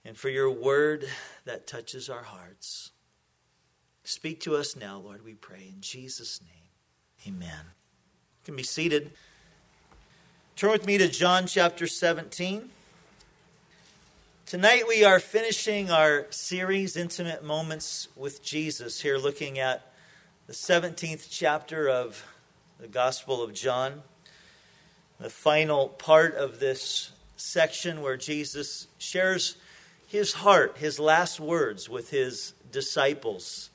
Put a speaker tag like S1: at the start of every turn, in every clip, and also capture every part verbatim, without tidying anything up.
S1: and for your word that touches our hearts. Speak to us now, Lord, we pray in Jesus' name. Amen. You can be seated. Turn with me to John chapter seventeen. Tonight we are finishing our series, Intimate Moments with Jesus, here looking at the seventeenth chapter of the Gospel of John. The final part of this section where Jesus shares his heart, his last words with his disciples.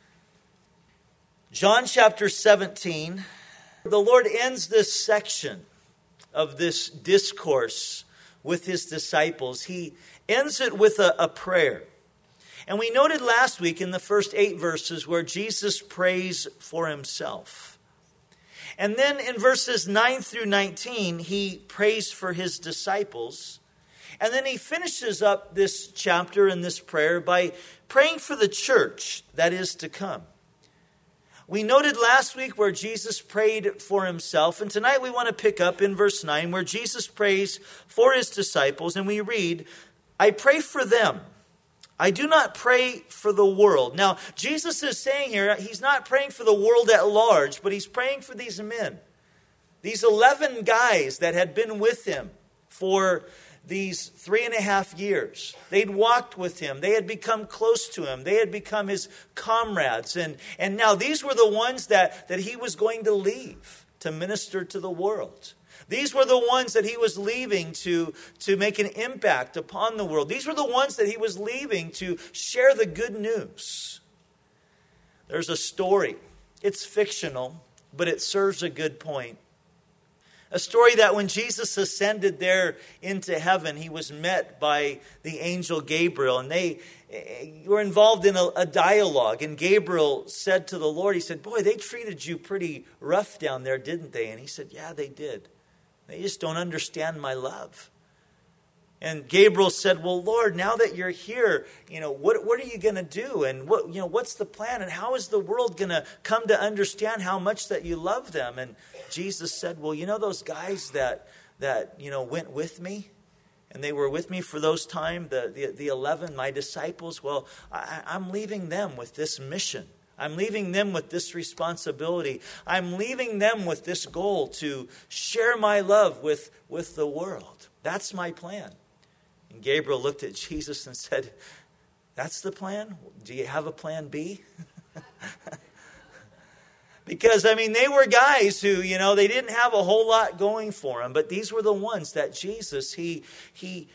S1: John chapter seventeen, the Lord ends this section of this discourse with his disciples. He ends it with a, a prayer. And we noted last week in the first eight verses where Jesus prays for himself. And then in verses nine through nineteen, he prays for his disciples. And then he finishes up this chapter and this prayer by praying for the church that is to come. We noted last week where Jesus prayed for himself, and tonight we want to pick up in verse nine where Jesus prays for his disciples, and we read, I pray for them. I do not pray for the world. Now, Jesus is saying here, he's not praying for the world at large, but he's praying for these men. These eleven guys that had been with him for these three and a half years. They'd walked with him. They had become close to him. They had become his comrades. And, and now these were the ones that, that he was going to leave to minister to the world. These were the ones that he was leaving to, to make an impact upon the world. These were the ones that he was leaving to share the good news. There's a story. It's fictional, but it serves a good point. A story that when Jesus ascended there into heaven, he was met by the angel Gabriel, and they were involved in a, a dialogue. And Gabriel said to the Lord, he said, boy, they treated you pretty rough down there, didn't they? And he said, yeah, they did. They just don't understand my love. And Gabriel said, well, Lord, now that you're here, you know, what, what are you going to do? And what, you know, what's the plan? And how is the world going to come to understand how much that you love them? And Jesus said, well, you know, those guys that, that, you know, went with me and they were with me for those time, the, the, the eleven, my disciples, well, I, I'm leaving them with this mission. I'm leaving them with this responsibility. I'm leaving them with this goal to share my love with, with the world. That's my plan. And Gabriel looked at Jesus and said, that's the plan? Do you have a plan B? Because, I mean, they were guys who, you know, they didn't have a whole lot going for them. But these were the ones that Jesus, he, he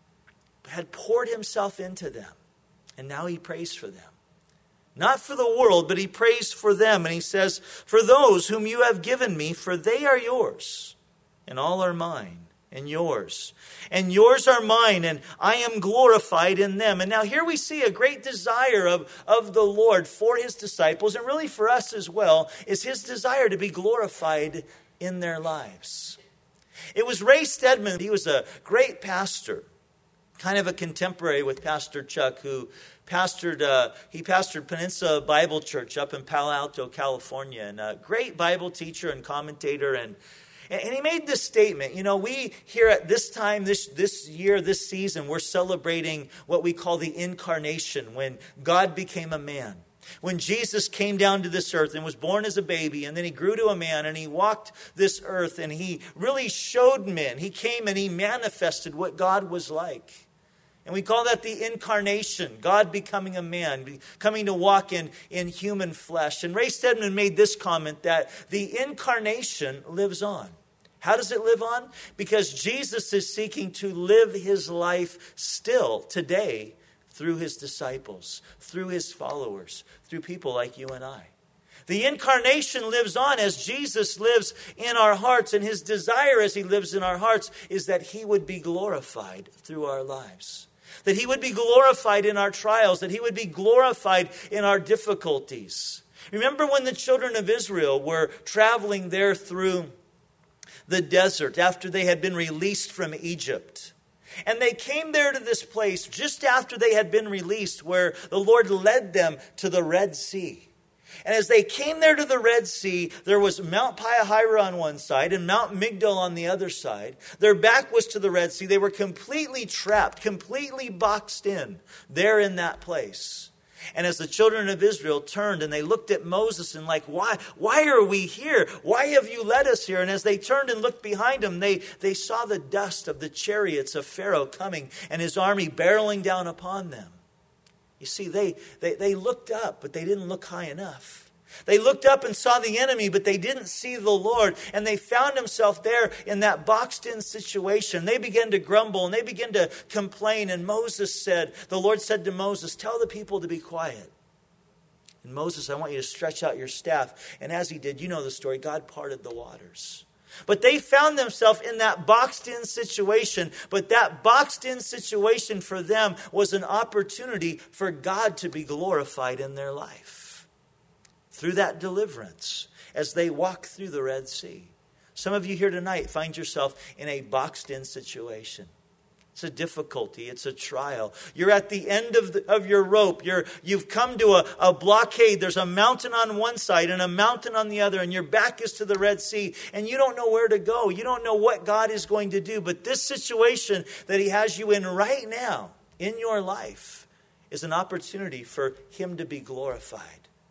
S1: had poured himself into them. And now he prays for them. Not for the world, but he prays for them. And he says, for those whom you have given me, for they are yours, and all are mine. And yours. And yours are mine, and I am glorified in them. And now here we see a great desire of, of the Lord for his disciples, and really for us as well, is his desire to be glorified in their lives. It was Ray Stedman. He was a great pastor, kind of a contemporary with Pastor Chuck, who pastored, uh, he pastored Peninsula Bible Church up in Palo Alto, California, and a great Bible teacher and commentator. And And he made this statement, you know, we here at this time, this, this year, this season, we're celebrating what we call the incarnation, when God became a man. When Jesus came down to this earth and was born as a baby, and then he grew to a man, and he walked this earth, and he really showed men. He came and he manifested what God was like. And we call that the incarnation, God becoming a man, coming to walk in, in human flesh. And Ray Stedman made this comment that the incarnation lives on. How does it live on? Because Jesus is seeking to live his life still today through his disciples, through his followers, through people like you and I. The incarnation lives on as Jesus lives in our hearts, and his desire as he lives in our hearts is that he would be glorified through our lives. That he would be glorified in our trials, that he would be glorified in our difficulties. Remember when the children of Israel were traveling there through the desert after they had been released from Egypt. And they came there to this place just after they had been released, where the Lord led them to the Red Sea. And as they came there to the Red Sea, there was Mount Piahira on one side and Mount Migdol on the other side. Their back was to the Red Sea. They were completely trapped, completely boxed in there in that place. And as the children of Israel turned and they looked at Moses and like, why, why are we here? Why have you led us here? And as they turned and looked behind them, they, they saw the dust of the chariots of Pharaoh coming and his army barreling down upon them. You see, they, they, they looked up, but they didn't look high enough. They looked up and saw the enemy, but they didn't see the Lord. And they found themselves there in that boxed-in situation. They began to grumble and they began to complain. And Moses said, the Lord said to Moses, tell the people to be quiet. And Moses, I want you to stretch out your staff. And as he did, you know the story, God parted the waters. But they found themselves in that boxed-in situation. But that boxed-in situation for them was an opportunity for God to be glorified in their life. Through that deliverance, as they walk through the Red Sea. Some of you here tonight find yourself in a boxed-in situation. It's a difficulty. It's a trial. You're at the end of, the, of your rope. You're, you've come to a, a blockade. There's a mountain on one side and a mountain on the other, and your back is to the Red Sea, and you don't know where to go. You don't know what God is going to do. But this situation that he has you in right now, in your life, is an opportunity for him to be glorified.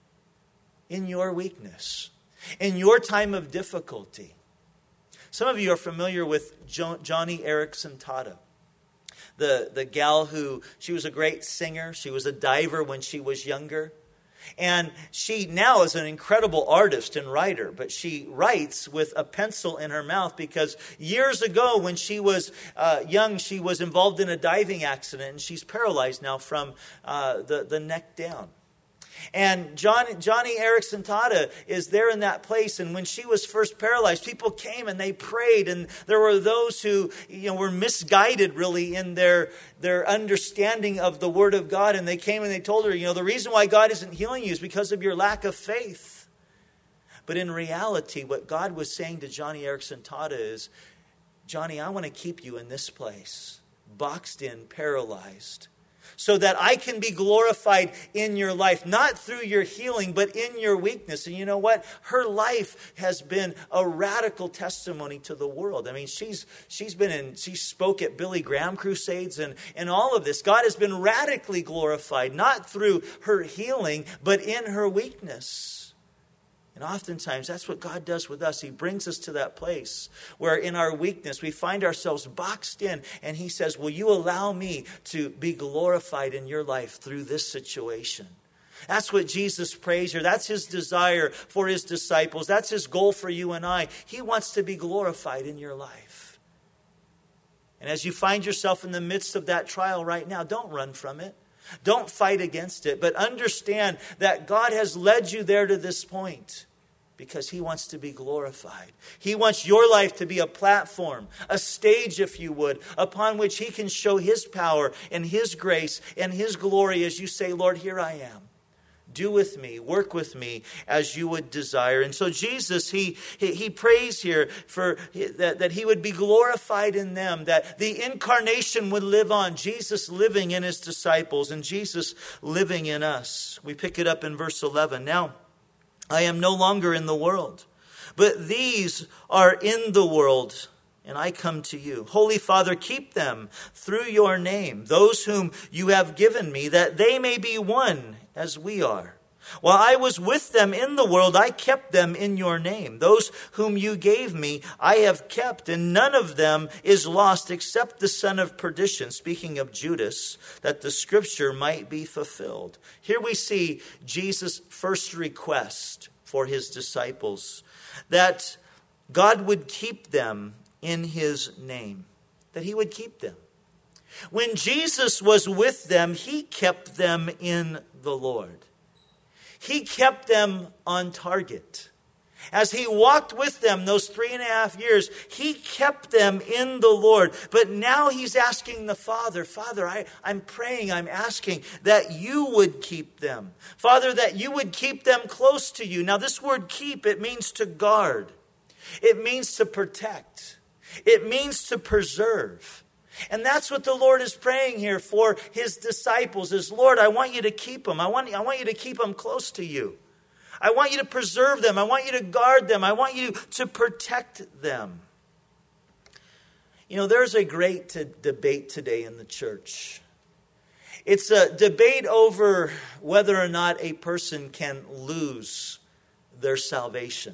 S1: In your weakness, in your time of difficulty. Some of you are familiar with jo- Joni Eareckson Tada, the, the gal who, she was a great singer. She was a diver when she was younger. And she now is an incredible artist and writer, but she writes with a pencil in her mouth because years ago when she was uh, young, she was involved in a diving accident and she's paralyzed now from uh, the, the neck down. And John, Joni Eareckson Tada is there in that place. And when she was first paralyzed, people came and they prayed. And there were those who, you know, were misguided really in their, their understanding of the Word of God. And they came and they told her, you know, the reason why God isn't healing you is because of your lack of faith. But in reality, what God was saying to Joni Eareckson Tada is, Johnny, I want to keep you in this place, boxed in, paralyzed, so that I can be glorified in your life, not through your healing, but in your weakness. And you know what? Her life has been a radical testimony to the world. I mean, she's she's been in, she spoke at Billy Graham crusades and, and all of this. God has been radically glorified, not through her healing, but in her weakness. And oftentimes, that's what God does with us. He brings us to that place where in our weakness, we find ourselves boxed in. And he says, will you allow me to be glorified in your life through this situation? That's what Jesus prays here. That's his desire for his disciples. That's his goal for you and I. He wants to be glorified in your life. And as you find yourself in the midst of that trial right now, don't run from it. Don't fight against it. But understand that God has led you there to this point because he wants to be glorified. He wants your life to be a platform, a stage, if you would, upon which he can show his power and his grace and his glory as you say, Lord, here I am. Do with me, work with me as you would desire. And so Jesus, he, he, he prays here for that, that he would be glorified in them, that the incarnation would live on, Jesus living in his disciples and Jesus living in us. We pick it up in verse eleven. Now, I am no longer in the world, but these are in the world, and I come to you. Holy Father, keep them through your name, those whom you have given me, that they may be one as we are. While I was with them in the world, I kept them in your name. Those whom you gave me, I have kept, and none of them is lost except the son of perdition, speaking of Judas, that the scripture might be fulfilled. Here we see Jesus' first request for his disciples, that God would keep them in his name, that he would keep them. When Jesus was with them, he kept them in the Lord. He kept them on target. As he walked with them those three and a half years, he kept them in the Lord. But now he's asking the Father, Father, I, I'm praying, I'm asking that you would keep them. Father, that you would keep them close to you. Now this word keep, it means to guard. It means to protect. It means to preserve. And that's what the Lord is praying here for his disciples is, Lord, I want you to keep them. I want, I want you to keep them close to you. I want you to preserve them. I want you to guard them. I want you to protect them. You know, there's a great t- debate today in the church. It's a debate over whether or not a person can lose their salvation.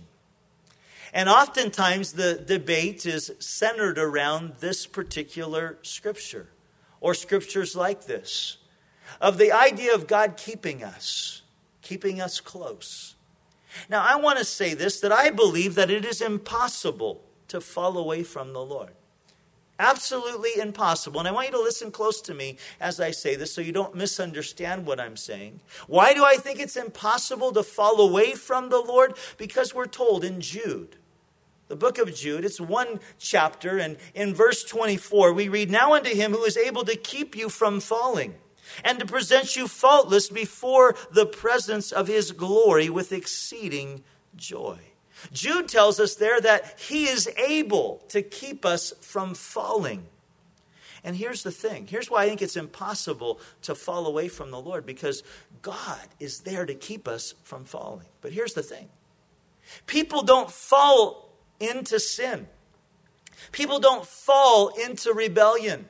S1: And oftentimes the debate is centered around this particular scripture, or scriptures like this, of the idea of God keeping us, keeping us close. Now, I want to say this, that I believe that it is impossible to fall away from the Lord. Absolutely impossible. And I want you to listen close to me as I say this so you don't misunderstand what I'm saying. Why do I think it's impossible to fall away from the Lord? Because we're told in Jude, the book of Jude, it's one chapter, and in verse twenty-four we read, "Now unto him who is able to keep you from falling, and to present you faultless before the presence of his glory with exceeding joy." Jude tells us there that he is able to keep us from falling. And here's the thing. Here's why I think it's impossible to fall away from the Lord, because God is there to keep us from falling. But here's the thing. People don't fall into sin. People don't fall into rebellion.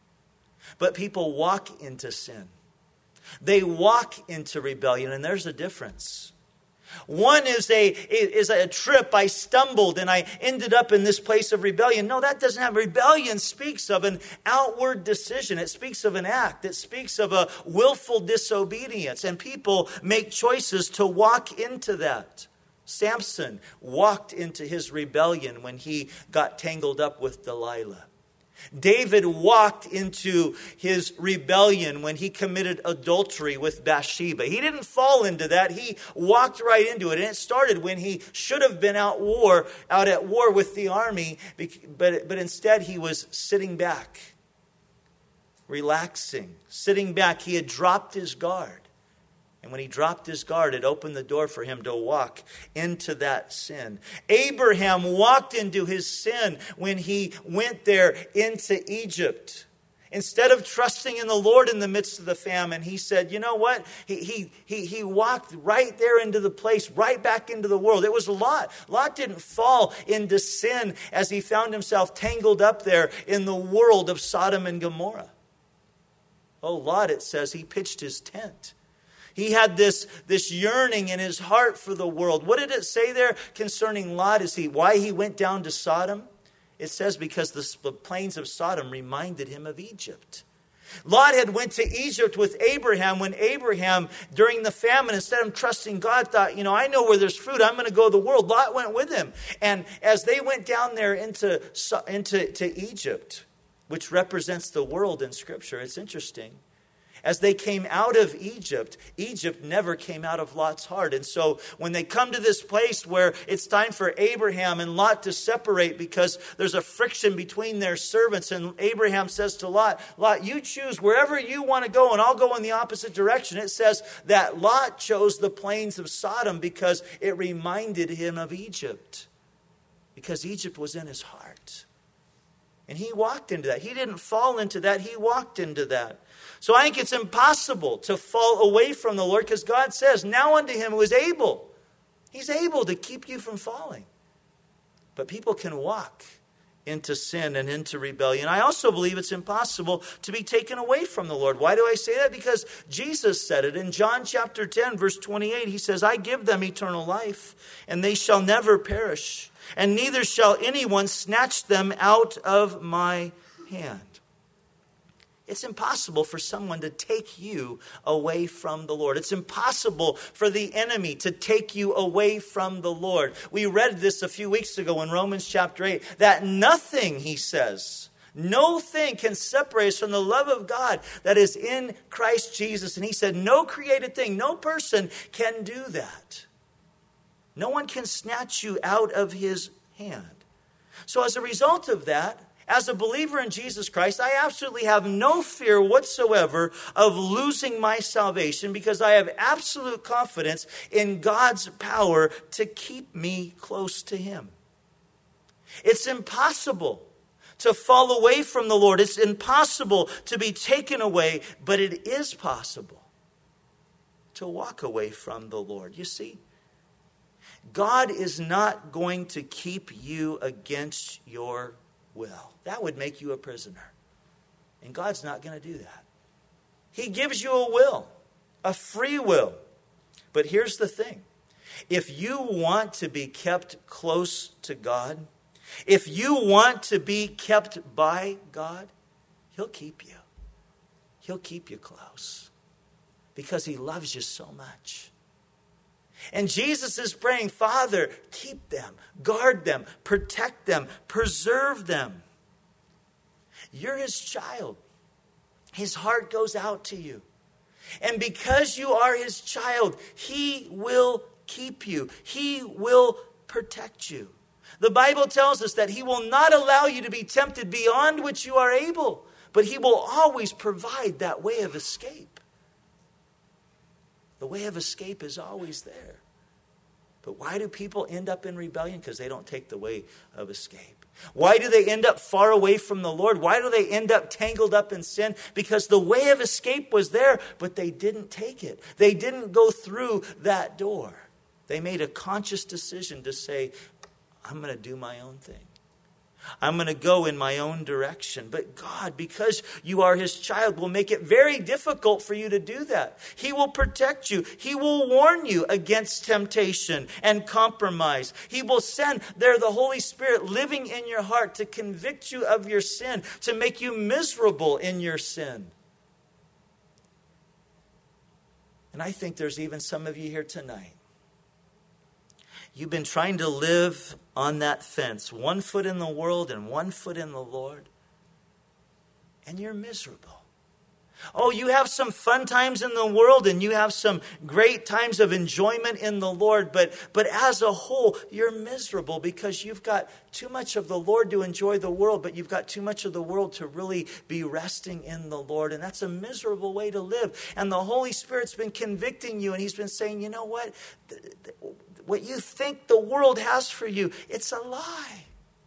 S1: But people walk into sin. They walk into rebellion, and there's a difference. One is a is a trip. I stumbled and I ended up in this place of rebellion. No, that doesn't have. Rebellion speaks of an outward decision. It speaks of an act. It speaks of a willful disobedience. And people make choices to walk into that. Samson walked into his rebellion when he got tangled up with Delilah. David walked into his rebellion when he committed adultery with Bathsheba. He didn't fall into that. He walked right into it. And it started when he should have been out war, out at war with the army, but, but instead he was sitting back, relaxing, sitting back. He had dropped his guard. And when he dropped his guard, it opened the door for him to walk into that sin. Abraham walked into his sin when he went there into Egypt. Instead of trusting in the Lord in the midst of the famine, he said, you know what? He, he, he, he walked right there into the place, right back into the world. It was Lot. Lot didn't fall into sin as he found himself tangled up there in the world of Sodom and Gomorrah. Oh, Lot, it says, he pitched his tent. He had this, this yearning in his heart for the world. What did it say there concerning Lot? Is he why he went down to Sodom? It says because the, the plains of Sodom reminded him of Egypt. Lot had went to Egypt with Abraham when Abraham, during the famine, instead of trusting God, thought, you know, I know where there's fruit. I'm going to go to the world. Lot went with him. And as they went down there into, into to Egypt, which represents the world in Scripture, it's interesting. As they came out of Egypt, Egypt never came out of Lot's heart. And so when they come to this place where it's time for Abraham and Lot to separate because there's a friction between their servants, and Abraham says to Lot, Lot, you choose wherever you want to go and I'll go in the opposite direction. It says that Lot chose the plains of Sodom because it reminded him of Egypt. Because Egypt was in his heart. And he walked into that. He didn't fall into that. He walked into that. So I think it's impossible to fall away from the Lord because God says, now unto him who is able. He's able to keep you from falling. But people can walk into sin and into rebellion. I also believe it's impossible to be taken away from the Lord. Why do I say that? Because Jesus said it in John chapter ten, verse twenty-eight. He says, I give them eternal life, and they shall never perish, and neither shall anyone snatch them out of my hand. It's impossible for someone to take you away from the Lord. It's impossible for the enemy to take you away from the Lord. We read this a few weeks ago in Romans chapter eight, that nothing, he says, no thing can separate us from the love of God that is in Christ Jesus. And he said, no created thing, no person can do that. No one can snatch you out of his hand. So as a result of that, as a believer in Jesus Christ, I absolutely have no fear whatsoever of losing my salvation because I have absolute confidence in God's power to keep me close to him. It's impossible to fall away from the Lord. It's impossible to be taken away, but it is possible to walk away from the Lord. You see, God is not going to keep you against your will. That would make you a prisoner. And God's not going to do that. He gives you a will, a free will. But here's the thing. If you want to be kept close to God, if you want to be kept by God, He'll keep you. He'll keep you close because He loves you so much. And Jesus is praying, Father, keep them, guard them, protect them, preserve them. You're His child. His heart goes out to you. And because you are His child, He will keep you. He will protect you. The Bible tells us that He will not allow you to be tempted beyond which you are able, but He will always provide that way of escape. The way of escape is always there. But why do people end up in rebellion? Because they don't take the way of escape. Why do they end up far away from the Lord? Why do they end up tangled up in sin? Because the way of escape was there, but they didn't take it. They didn't go through that door. They made a conscious decision to say, I'm going to do my own thing. I'm going to go in my own direction. But God, because you are His child, will make it very difficult for you to do that. He will protect you. He will warn you against temptation and compromise. He will send there the Holy Spirit living in your heart to convict you of your sin, to make you miserable in your sin. And I think there's even some of you here tonight. You've been trying to live on that fence, one foot in the world and one foot in the Lord. And you're miserable. Oh, you have some fun times in the world and you have some great times of enjoyment in the Lord. But, but as a whole, you're miserable because you've got too much of the Lord to enjoy the world, but you've got too much of the world to really be resting in the Lord. And that's a miserable way to live. And the Holy Spirit's been convicting you and He's been saying, you know what? What you think the world has for you, it's a lie.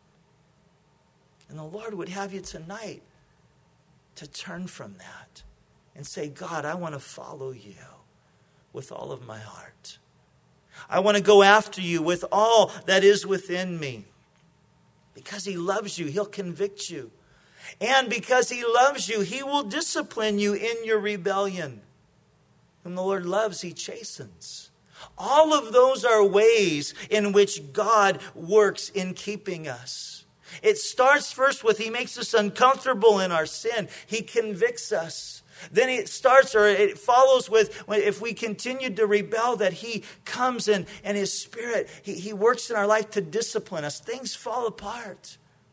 S1: And the Lord would have you tonight to turn from that and say, God, I want to follow you with all of my heart. I want to go after you with all that is within me. Because He loves you, He'll convict you. And because He loves you, He will discipline you in your rebellion. Whom the Lord loves, He chastens. All of those are ways in which God works in keeping us. It starts first with He makes us uncomfortable in our sin. He convicts us. Then it starts, or it follows with, if we continue to rebel, that He comes in and His Spirit, He, he works in our life to discipline us. Things fall apart.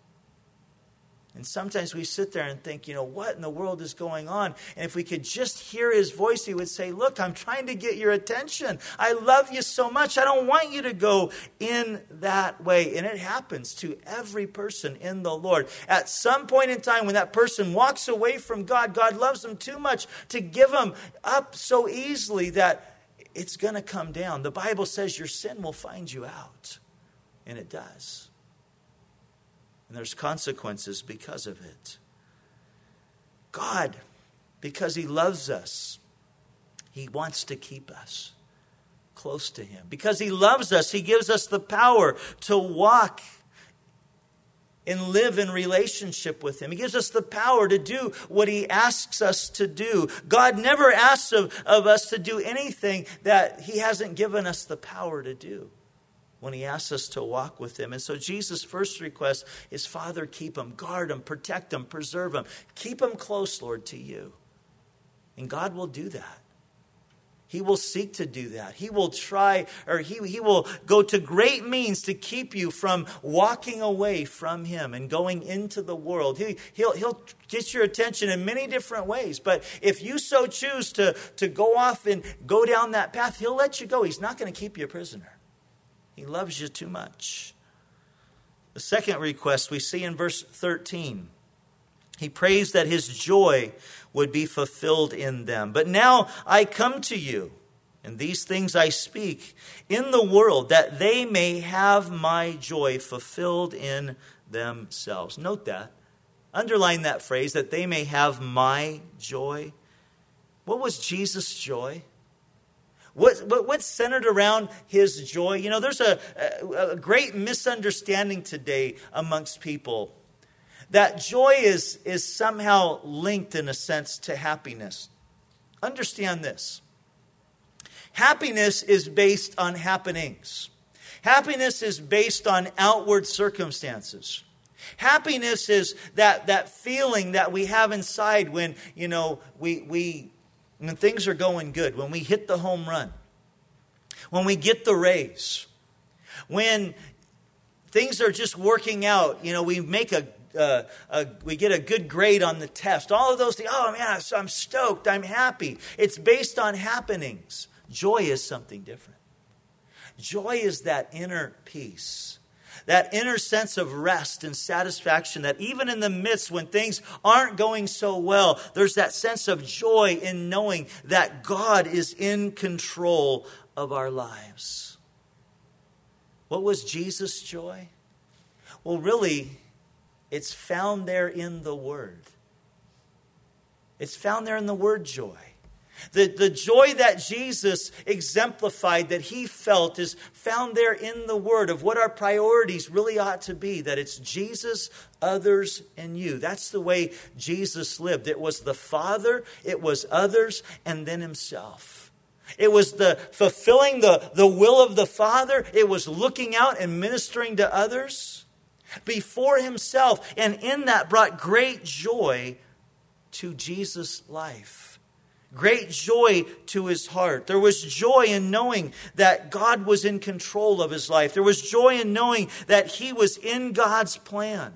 S1: And sometimes we sit there and think, you know, what in the world is going on? And if we could just hear His voice, He would say, look, I'm trying to get your attention. I love you so much. I don't want you to go in that way. And it happens to every person in the Lord. At some point in time, when that person walks away from God, God loves them too much to give them up so easily that it's going to come down. The Bible says your sin will find you out. And it does. And there's consequences because of it. God, because He loves us, He wants to keep us close to Him. Because He loves us, He gives us the power to walk and live in relationship with Him. He gives us the power to do what He asks us to do. God never asks of, of us to do anything that He hasn't given us the power to do when He asks us to walk with Him. And so Jesus' first request is, Father, keep them, guard them, protect them, preserve them. Keep them close, Lord, to you. And God will do that. He will seek to do that. He will try, or he, he will go to great means to keep you from walking away from Him and going into the world. He, he'll, he'll get your attention in many different ways. But if you so choose to, to go off and go down that path, He'll let you go. He's not going to keep you a prisoner. He loves you too much. The second request we see in verse thirteen. He prays that His joy would be fulfilled in them. But now I come to you, and these things I speak in the world, that they may have my joy fulfilled in themselves. Note that. Underline that phrase, that they may have my joy. What was Jesus' joy? What, what, what's centered around his joy? You know, there's a, a, a great misunderstanding today amongst people that joy is, is somehow linked in a sense to happiness. Understand this. Happiness is based on happenings. Happiness is based on outward circumstances. Happiness is that, that feeling that we have inside when, you know, we, we when things are going good, when we hit the home run, when we get the raise, when things are just working out, you know, we make a, uh, a we get a good grade on the test. All of those things. Oh man, I'm stoked. I'm happy. It's based on happenings. Joy is something different. Joy is that inner peace, that inner sense of rest and satisfaction that even in the midst when things aren't going so well, there's that sense of joy in knowing that God is in control of our lives. What was Jesus' joy? Well, really, it's found there in the Word. It's found there in the word joy. The, the joy that Jesus exemplified, that he felt, is found there in the Word of what our priorities really ought to be. That it's Jesus, others, and you. That's the way Jesus lived. It was the Father, it was others, and then himself. It was the fulfilling the, the will of the Father. It was looking out and ministering to others before himself. And in that brought great joy to Jesus' life. Great joy to his heart. There was joy in knowing that God was in control of his life. There was joy in knowing that he was in God's plan.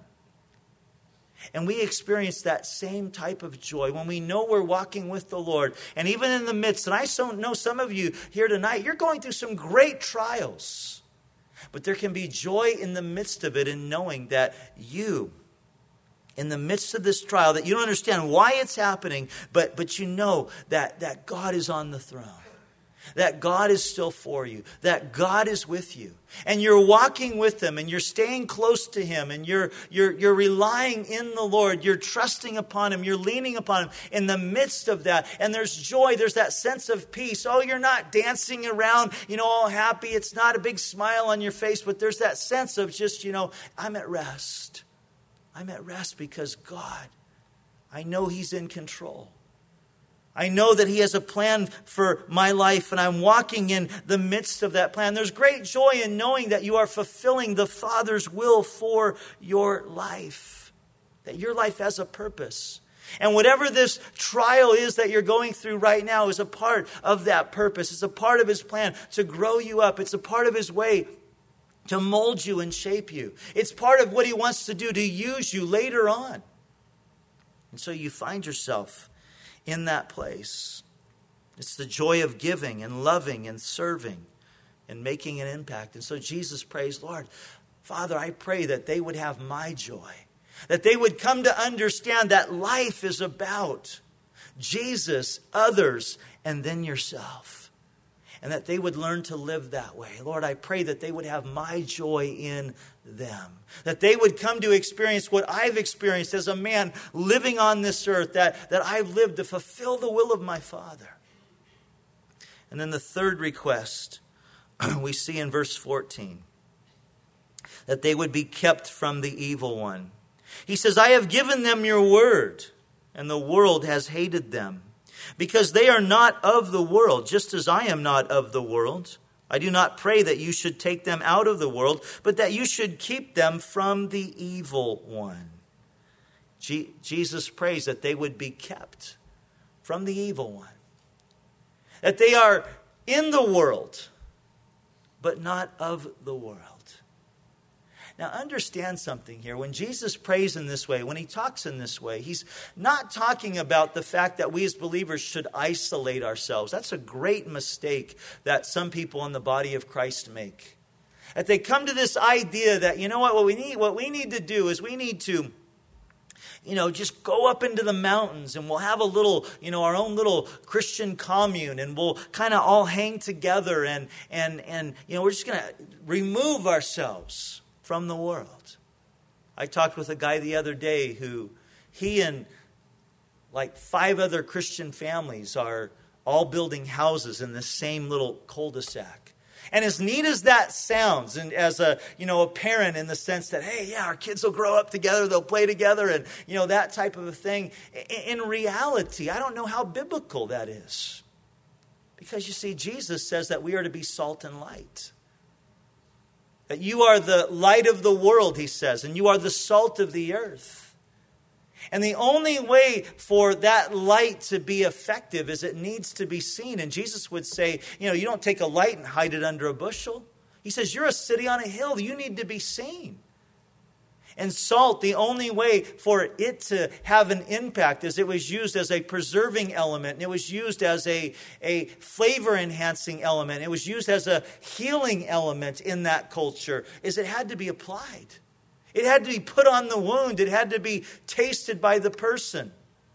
S1: And we experience that same type of joy when we know we're walking with the Lord. And even in the midst, and I know some of you here tonight, you're going through some great trials. But there can be joy in the midst of it in knowing that you, in the midst of this trial, that you don't understand why it's happening, but, but you know that, that God is on the throne. That God is still for you. That God is with you. And you're walking with him and you're staying close to him and you're, you're, you're relying in the Lord. You're trusting upon him. You're leaning upon him in the midst of that. And there's joy. There's that sense of peace. Oh, you're not dancing around, you know, all happy. It's not a big smile on your face, but there's that sense of just, you know, I'm at rest. I'm at rest because God, I know he's in control. I know that he has a plan for my life and I'm walking in the midst of that plan. There's great joy in knowing that you are fulfilling the Father's will for your life. That your life has a purpose. And whatever this trial is that you're going through right now is a part of that purpose. It's a part of his plan to grow you up. It's a part of his way to mold you and shape you. It's part of what he wants to do to use you later on. And so you find yourself in that place. It's the joy of giving and loving and serving and making an impact. And so Jesus prays, Lord, Father, I pray that they would have my joy. That they would come to understand that life is about Jesus, others, and then yourself. And that they would learn to live that way. Lord, I pray that they would have my joy in them. That they would come to experience what I've experienced as a man living on this earth. That, that I've lived to fulfill the will of my Father. And then the third request we see in verse fourteen. That they would be kept from the evil one. He says, I have given them your word, and the world has hated them. Because they are not of the world, just as I am not of the world. I do not pray that you should take them out of the world, but that you should keep them from the evil one. Je- Jesus prays that they would be kept from the evil one. That they are in the world, but not of the world. Now understand something here. When Jesus prays in this way, when he talks in this way, he's not talking about the fact that we as believers should isolate ourselves. That's a great mistake that some people in the body of Christ make. That they come to this idea that, you know what, what we need, what we need to do is we need to, you know, just go up into the mountains and we'll have a little, you know, our own little Christian commune and we'll kind of all hang together and, and, and, you know, we're just going to remove ourselves from the world. I talked with a guy the other day who he and like five other Christian families are all building houses in the same little cul-de-sac. And as neat as that sounds, and as a, you know, a parent in the sense that, hey, yeah, our kids will grow up together, they'll play together, and, you know, that type of a thing. In reality, I don't know how biblical that is. Because you see, Jesus says that we are to be salt and light. That you are the light of the world, he says, and you are the salt of the earth. And the only way for that light to be effective is it needs to be seen. And Jesus would say, you know, you don't take a light and hide it under a bushel. He says, you're a city on a hill. You need to be seen. And salt, the only way for it to have an impact is it was used as a preserving element. And it was used as a, a flavor-enhancing element. It was used as a healing element in that culture, is it had to be applied. It had to be put on the wound. It had to be tasted by the person.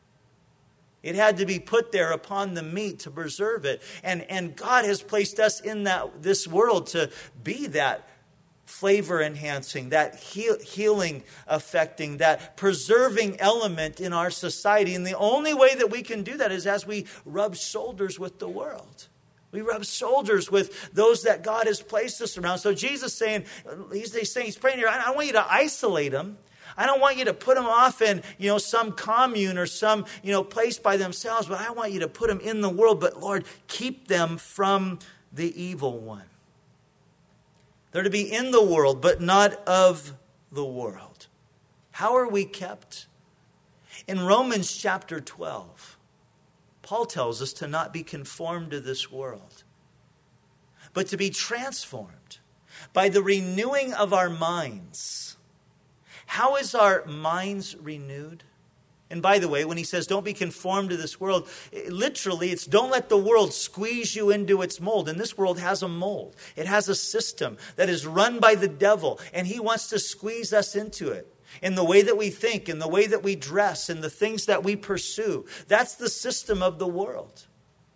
S1: It had to be put there upon the meat to preserve it. And, and God has placed us in that this world to be that flavor enhancing, that heal, healing affecting, that preserving element in our society. And the only way that we can do that is as we rub shoulders with the world. We rub shoulders with those that God has placed us around. So Jesus is saying, he's, he's saying, he's praying here, I don't want you to isolate them. I don't want you to put them off in, you know, some commune or some, you know, place by themselves, but I want you to put them in the world. But Lord, keep them from the evil one. They're to be in the world, but not of the world. How are we kept? In Romans chapter twelve, Paul tells us to not be conformed to this world, but to be transformed by the renewing of our minds. How is our minds renewed? And by the way, when he says don't be conformed to this world, literally it's don't let the world squeeze you into its mold. And this world has a mold. It has a system that is run by the devil, and he wants to squeeze us into it. In the way that we think, in the way that we dress, in the things that we pursue. That's the system of the world.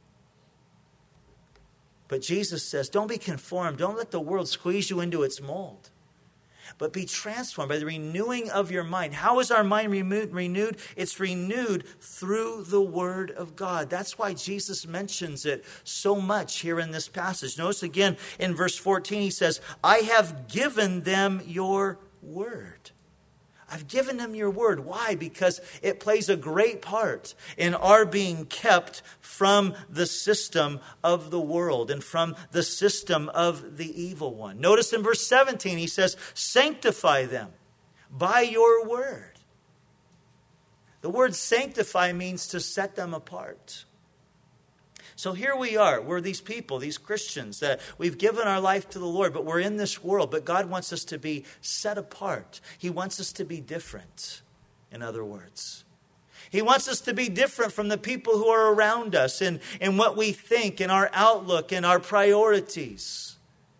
S1: But Jesus says, don't be conformed. Don't let the world squeeze you into its mold. But be transformed by the renewing of your mind. How is our mind renewed? It's renewed through the Word of God. That's why Jesus mentions it so much here in this passage. Notice again in verse fourteen, he says, I have given them your word. I've given them your word. Why? Because it plays a great part in our being kept from the system of the world and from the system of the evil one. Notice in verse seventeen, he says, sanctify them by your word. The word sanctify means to set them apart. So here we are. We're these people, these Christians, that we've given our life to the Lord, but we're in this world. But God wants us to be set apart. He wants us to be different, in other words. He wants us to be different from the people who are around us in, in what we think, in our outlook, in our priorities.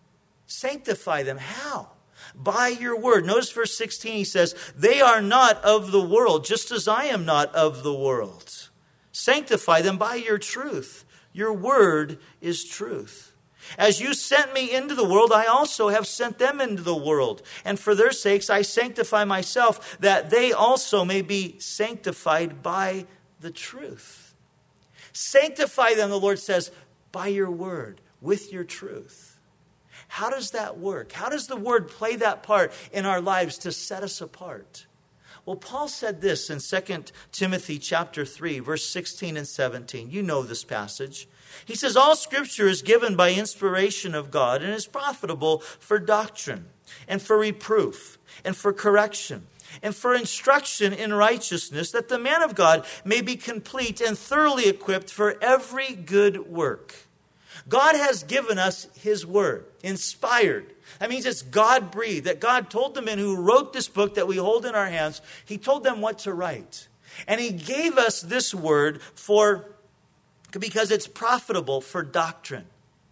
S1: Sanctify them. How? By your word. Notice verse sixteen, he says, they are not of the world, just as I am not of the world. Sanctify them by your truth. Your word is truth. As you sent me into the world, I also have sent them into the world. And for their sakes, I sanctify myself, that they also may be sanctified by the truth. Sanctify them, the Lord says, by your word, with your truth. How does that work? How does the word play that part in our lives to set us apart? Well, Paul said this in Second Timothy chapter three, verse sixteen and seventeen. You know this passage. He says, all scripture is given by inspiration of God and is profitable for doctrine and for reproof and for correction and for instruction in righteousness, that the man of God may be complete and thoroughly equipped for every good work. God has given us his word, inspired. That means it's God-breathed, that God told the men who wrote this book that we hold in our hands, he told them what to write. And he gave us this word for, because it's profitable for doctrine.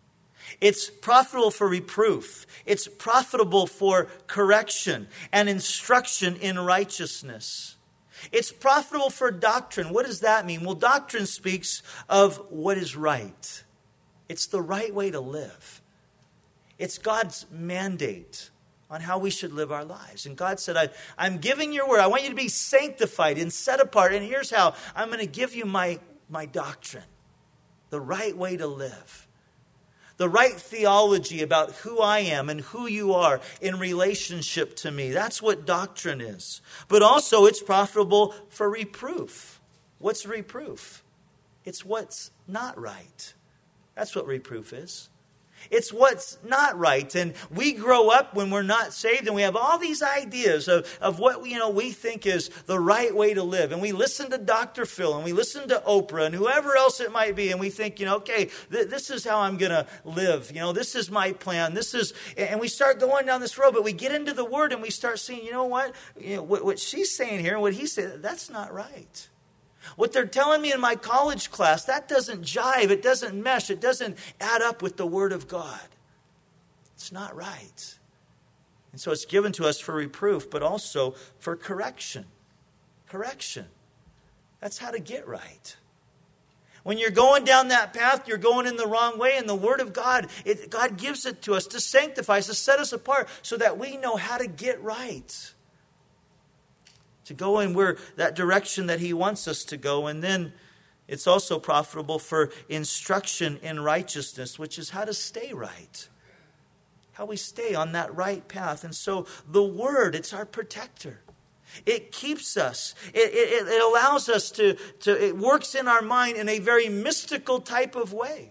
S1: It's profitable for reproof. It's profitable for correction and instruction in righteousness. It's profitable for doctrine. What does that mean? Well, doctrine speaks of what is right. It's the right way to live. It's God's mandate on how we should live our lives. And God said, I, I'm giving your word. I want you to be sanctified and set apart. And here's how. I'm going to give you my, my doctrine. The right way to live. The right theology about who I am and who you are in relationship to me. That's what doctrine is. But also it's profitable for reproof. What's reproof? It's what's not right. That's what reproof is. It's what's not right. And we grow up when we're not saved and we have all these ideas of, of what you know we think is the right way to live. And we listen to Doctor Phil and we listen to Oprah and whoever else it might be. And we think, you know, okay, th- this is how I'm going to live. You know, this is my plan. This is, and we start going down this road. But we get into the Word and we start seeing, you know what? You know, what, what she's saying here and what he said, that's not right. What they're telling me in my college class, that doesn't jive, it doesn't mesh, it doesn't add up with the Word of God. It's not right. And so it's given to us for reproof, but also for correction. Correction. That's how to get right. When you're going down that path, you're going in the wrong way, and the Word of God, it, God gives it to us to sanctify us, to set us apart, so that we know how to get right. To go in where that direction that he wants us to go. And then it's also profitable for instruction in righteousness, which is how to stay right. How we stay on that right path. And so the Word, it's our protector. It keeps us. It, it, it allows us to, to, it works in our mind in a very mystical type of way.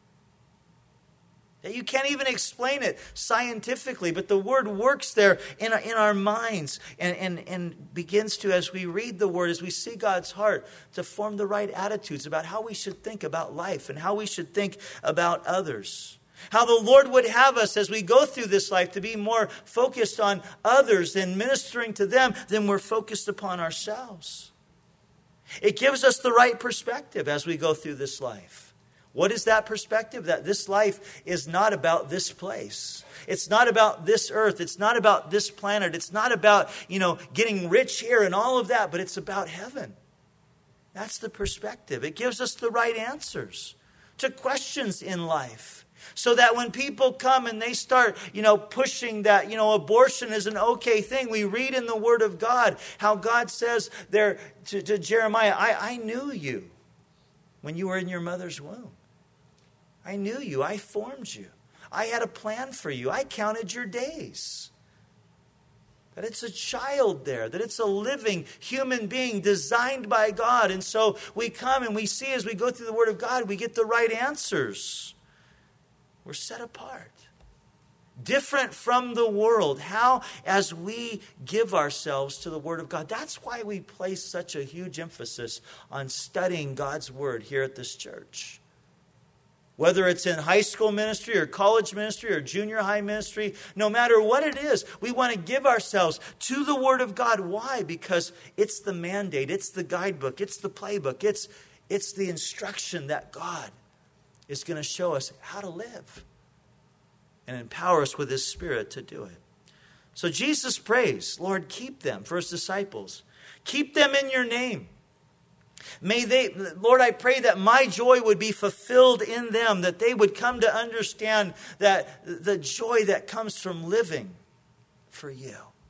S1: You can't even explain it scientifically, but the Word works there in our, in our minds and, and, and begins to, as we read the Word, as we see God's heart, to form the right attitudes about how we should think about life and how we should think about others. How the Lord would have us as we go through this life to be more focused on others and ministering to them than we're focused upon ourselves. It gives us the right perspective as we go through this life. What is that perspective? That this life is not about this place. It's not about this earth. It's not about this planet. It's not about, you know, getting rich here and all of that, but it's about heaven. That's the perspective. It gives us the right answers to questions in life. So that when people come and they start, you know, pushing that, you know, abortion is an okay thing. We read in the Word of God how God says there to, to Jeremiah, I, I knew you when you were in your mother's womb. I knew you. I formed you. I had a plan for you. I counted your days. That it's a child there. That it's a living human being designed by God. And so we come and we see as we go through the Word of God, we get the right answers. We're set apart. Different from the world. How as we give ourselves to the Word of God. That's why we place such a huge emphasis on studying God's Word here at this church. Whether it's in high school ministry or college ministry or junior high ministry, no matter what it is, we want to give ourselves to the Word of God. Why? Because it's the mandate, it's the guidebook, it's the playbook, it's, it's the instruction that God is going to show us how to live and empower us with His Spirit to do it. So Jesus prays, Lord, keep them for His disciples. Keep them in your name. May they, Lord, I pray that my joy would be fulfilled in them, that they would come to understand that the joy that comes from living for you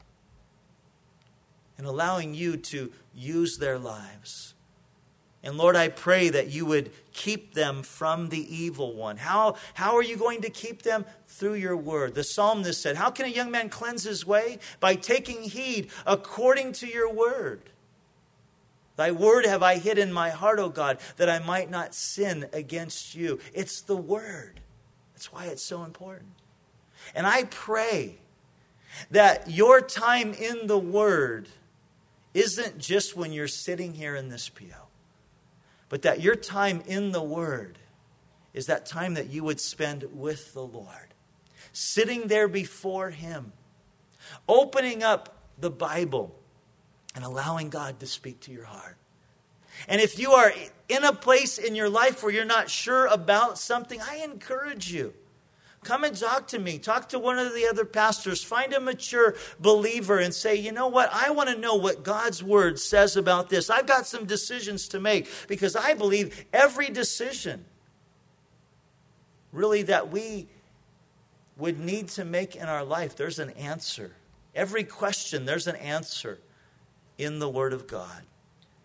S1: and allowing you to use their lives. And Lord, I pray that you would keep them from the evil one. How, how are you going to keep them? Through your word. The psalmist said, how can a young man cleanse his way? By taking heed according to your word. Thy word have I hid in my heart, O God, that I might not sin against you. It's the word. That's why it's so important. And I pray that your time in the word isn't just when you're sitting here in this pew, but that your time in the word is that time that you would spend with the Lord, sitting there before Him, opening up the Bible, and allowing God to speak to your heart. And if you are in a place in your life where you're not sure about something, I encourage you. Come and talk to me. Talk to one of the other pastors. Find a mature believer and say, you know what? I want to know what God's word says about this. I've got some decisions to make because I believe every decision really that we would need to make in our life, there's an answer. Every question, there's an answer in the Word of God.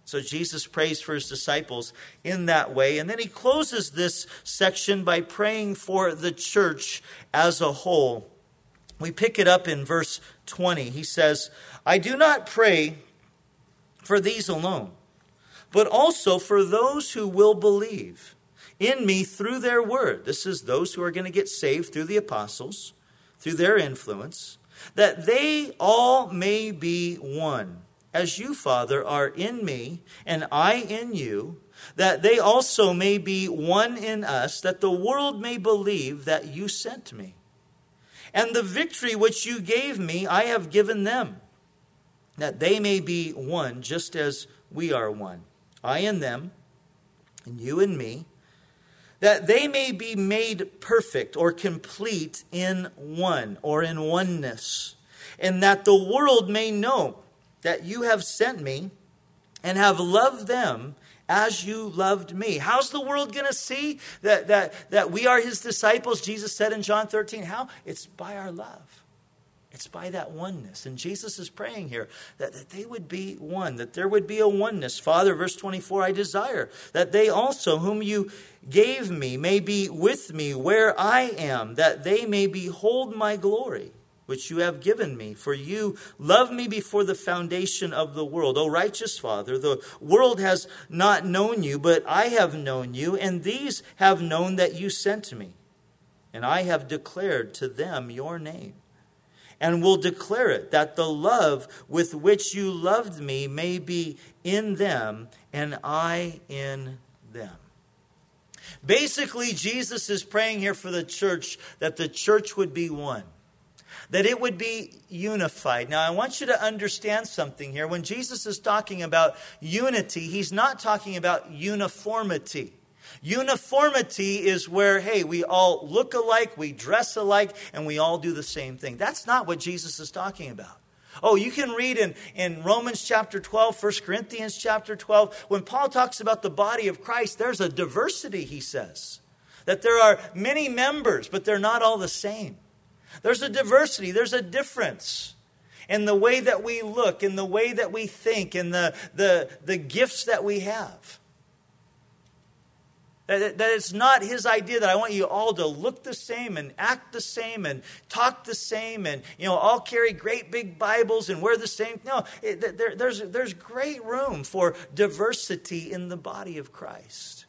S1: So Jesus prays for his disciples in that way. And then he closes this section by praying for the church as a whole. We pick it up in verse twenty. He says, I do not pray for these alone, but also for those who will believe in me through their word. This is those who are going to get saved through the apostles, through their influence, that they all may be one. As you, Father, are in me, and I in you, that they also may be one in us, that the world may believe that you sent me. And the victory which you gave me, I have given them, that they may be one, just as we are one. I in them, and you in me, that they may be made perfect or complete in one, or in oneness, and that the world may know that you have sent me and have loved them as you loved me. How's the world going to see that, that, that we are his disciples? Jesus said in John thirteen, how? It's by our love. It's by that oneness. And Jesus is praying here that, that they would be one, that there would be a oneness. Father, verse twenty-four, I desire that they also, whom you gave me, may be with me where I am, that they may behold my glory, which you have given me. For you loved me before the foundation of the world. O righteous Father, the world has not known you, but I have known you, and these have known that you sent me. And I have declared to them your name, and will declare it, that the love with which you loved me may be in them, and I in them. Basically, Jesus is praying here for the church, that the church would be one, that it would be unified. Now, I want you to understand something here. When Jesus is talking about unity, he's not talking about uniformity. Uniformity is where, hey, we all look alike, we dress alike, and we all do the same thing. That's not what Jesus is talking about. Oh, you can read in, in Romans chapter twelve, First Corinthians chapter twelve, when Paul talks about the body of Christ, there's a diversity, he says. That there are many members, but they're not all the same. There's a diversity, there's a difference in the way that we look, in the way that we think, in the, the, the gifts that we have. That, that it's not his idea that I want you all to look the same and act the same and talk the same and, you know, all carry great big Bibles and wear the same. No, it, there, there's, there's great room for diversity in the body of Christ.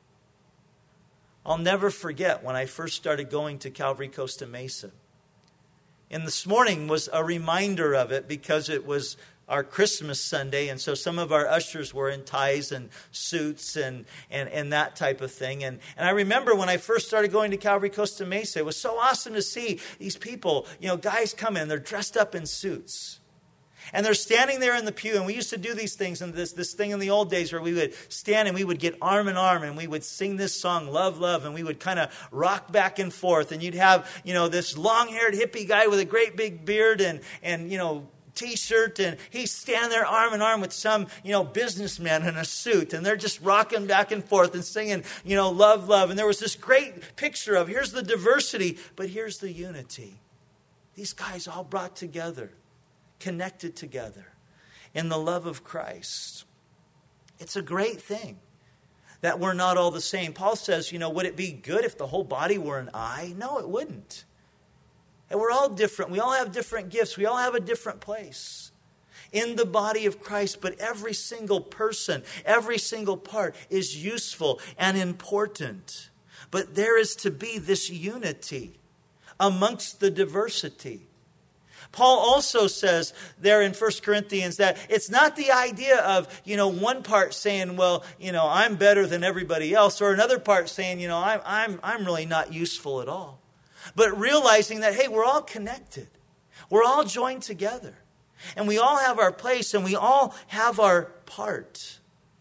S1: I'll never forget when I first started going to Calvary Costa Mesa. And this morning was a reminder of it because it was our Christmas Sunday. And so some of our ushers were in ties and suits and, and, and that type of thing. And, and I remember when I first started going to Calvary Costa Mesa, it was so awesome to see these people, you know, guys come in, they're dressed up in suits. And they're standing there in the pew, and we used to do these things, and this, this thing in the old days where we would stand and we would get arm in arm, and we would sing this song, Love, Love, and we would kind of rock back and forth. And you'd have, you know, this long-haired hippie guy with a great big beard and, and you know, T-shirt, and he's standing there arm in arm with some, you know, businessman in a suit, and they're just rocking back and forth and singing, you know, Love, Love. And there was this great picture of, here's the diversity, but here's the unity. These guys all brought together, connected together in the love of Christ. It's a great thing that we're not all the same. Paul says, you know, would it be good if the whole body were an eye? No, it wouldn't. And we're all different. We all have different gifts. We all have a different place in the body of Christ. But every single person, every single part is useful and important. But there is to be this unity amongst the diversity. Paul also says there in First Corinthians that it's not the idea of, you know, one part saying, well, you know, I'm better than everybody else, or another part saying, you know, I'm I'm I'm really not useful at all. But realizing that, hey, we're all connected. We're all joined together. And we all have our place, and we all have our part.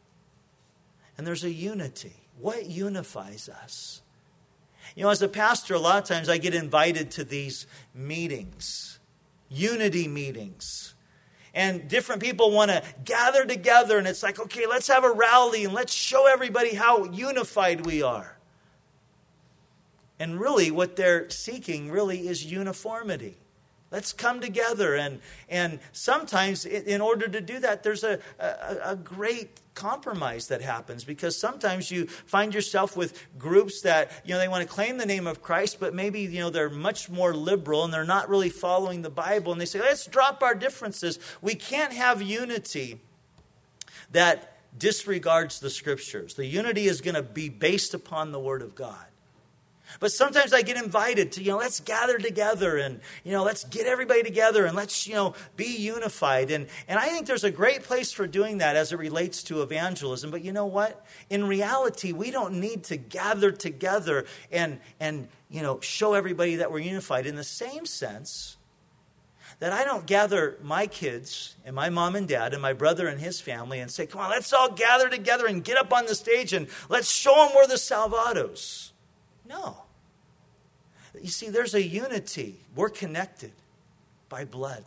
S1: And there's a unity. What unifies us? You know, as a pastor, a lot of times I get invited to these meetings, unity meetings. And different people want to gather together, and it's like, okay, let's have a rally, and let's show everybody how unified we are. And really, what they're seeking really is uniformity. Let's come together. And, and sometimes in order to do that, there's a, a, a great compromise that happens, because sometimes you find yourself with groups that, you know, they want to claim the name of Christ, but maybe, you know, they're much more liberal and they're not really following the Bible. And they say, let's drop our differences. We can't have unity that disregards the Scriptures. The unity is going to be based upon the Word of God. But sometimes I get invited to, you know, let's gather together and, you know, let's get everybody together and let's, you know, be unified. And, and I think there's a great place for doing that as it relates to evangelism. But you know what? In reality, we don't need to gather together and, and, you know, show everybody that we're unified, in the same sense that I don't gather my kids and my mom and dad and my brother and his family and say, come on, let's all gather together and get up on the stage and let's show them we're the Salvados. No. You see, there's a unity. We're connected by blood.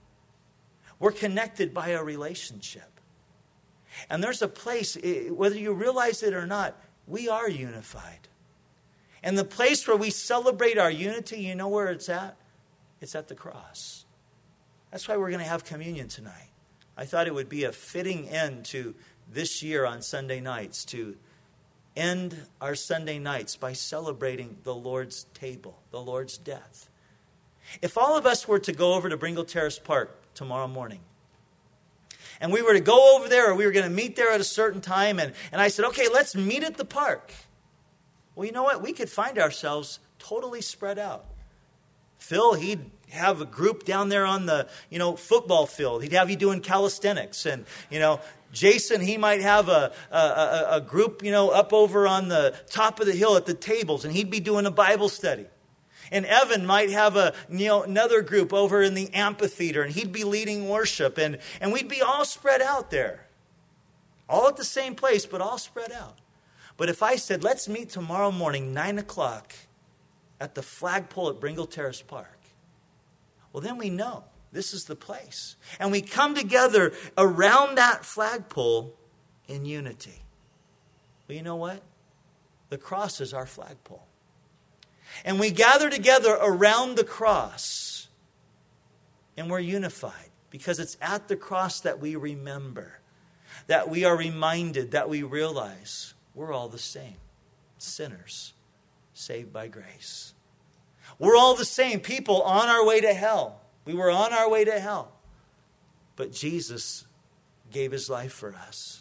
S1: We're connected by a relationship. And there's a place, whether you realize it or not, we are unified. And the place where we celebrate our unity, you know where it's at? It's at the cross. That's why we're going to have communion tonight. I thought it would be a fitting end to this year on Sunday nights to end our Sunday nights by celebrating the Lord's table, the Lord's death. If all of us were to go over to Bringle Terrace Park tomorrow morning, and we were to go over there, or we were going to meet there at a certain time, and, and I said, okay, let's meet at the park. Well, you know what? We could find ourselves totally spread out. Phil, he'd have a group down there on the, you know, football field. He'd have you doing calisthenics. And, you know, Jason, he might have a, a, a group, you know, up over on the top of the hill at the tables, and he'd be doing a Bible study. And Evan might have a, you know, another group over in the amphitheater, and he'd be leading worship. And, and we'd be all spread out there. All at the same place, but all spread out. But if I said, let's meet tomorrow morning, nine o'clock, at the flagpole at Bringle Terrace Park, well, then we know this is the place. And we come together around that flagpole in unity. Well, you know what? The cross is our flagpole. And we gather together around the cross, and we're unified, because it's at the cross that we remember, that we are reminded, that we realize we're all the same. Sinners saved by grace. We're all the same people on our way to hell. We were on our way to hell. But Jesus gave his life for us.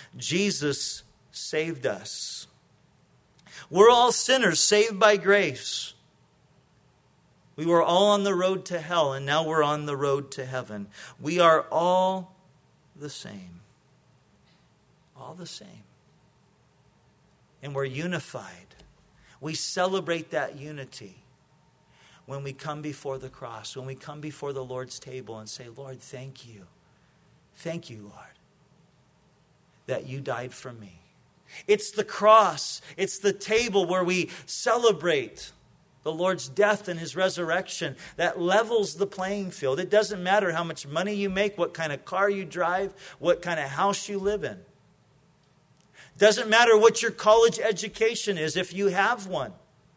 S1: Jesus saved us. We're all sinners saved by grace. We were all on the road to hell, and now we're on the road to heaven. We are all the same. All the same. And we're unified. We celebrate that unity when we come before the cross, when we come before the Lord's table and say, Lord, thank you. Thank you, Lord, that you died for me. It's the cross. It's the table where we celebrate the Lord's death and his resurrection that levels the playing field. It doesn't matter how much money you make, what kind of car you drive, what kind of house you live in. Doesn't matter what your college education is, if you have one.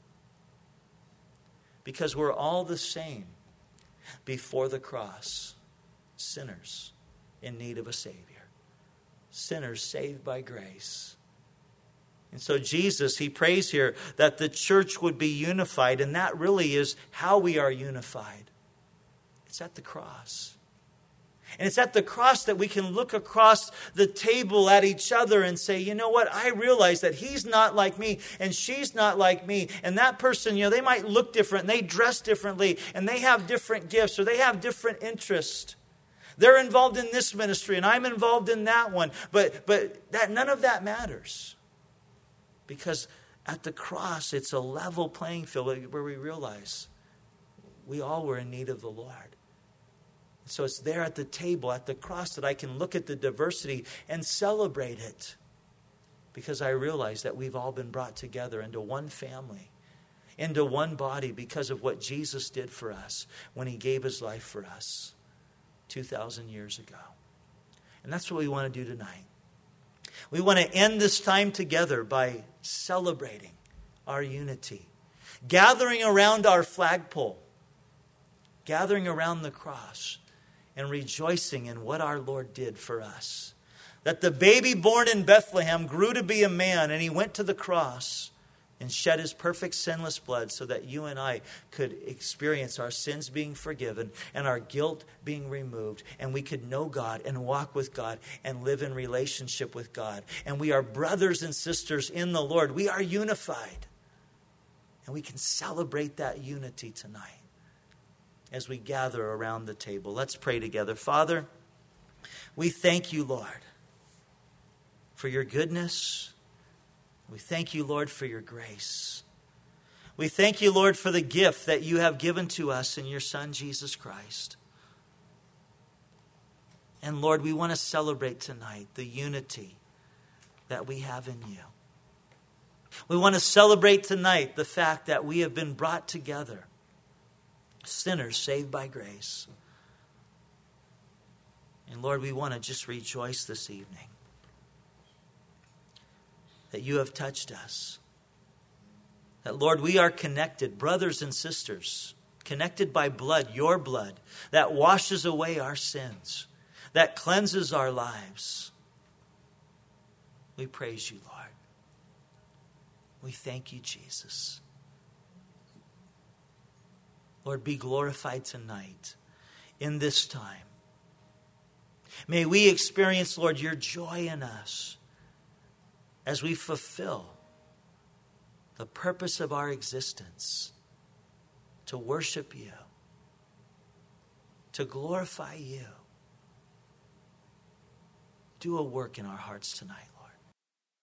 S1: Because we're all the same before the cross. Sinners in need of a Savior. Sinners saved by grace. And so Jesus, he prays here that the church would be unified. And that really is how we are unified. It's at the cross. And it's at the cross that we can look across the table at each other and say, you know what? I realize that he's not like me and she's not like me. And that person, you know, they might look different and they dress differently and they have different gifts or they have different interests. They're involved in this ministry and I'm involved in that one. But, but that none of that matters. Because at the cross, it's a level playing field where we realize we all were in need of the Lord. So it's there at the table, at the cross, that I can look at the diversity and celebrate it. Because I realize that we've all been brought together into one family, into one body, because of what Jesus did for us when he gave his life for us two thousand years ago. And that's what we want to do tonight. We want to end this time together by celebrating our unity, gathering around our flagpole, gathering around the cross and rejoicing in what our Lord did for us. That the baby born in Bethlehem grew to be a man, and he went to the cross and shed his perfect sinless blood so that you and I could experience our sins being forgiven and our guilt being removed, and we could know God and walk with God and live in relationship with God. And we are brothers and sisters in the Lord. We are unified. And we can celebrate that unity tonight as we gather around the table. Let's pray together. Father, we thank you, Lord, for your goodness. We thank you, Lord, for your grace. We thank you, Lord, for the gift that you have given to us in your Son, Jesus Christ. And Lord, we want to celebrate tonight the unity that we have in you. We want to celebrate tonight the fact that we have been brought together, sinners saved by grace. And Lord, we want to just rejoice this evening that you have touched us. That, Lord, we are connected, brothers and sisters, connected by blood, your blood, that washes away our sins, that cleanses our lives. We praise you, Lord. We thank you, Jesus. Lord, be glorified tonight in this time. May we experience, Lord, your joy in us as we fulfill the purpose of our existence, to worship you, to glorify you. Do a work in our hearts tonight, Lord.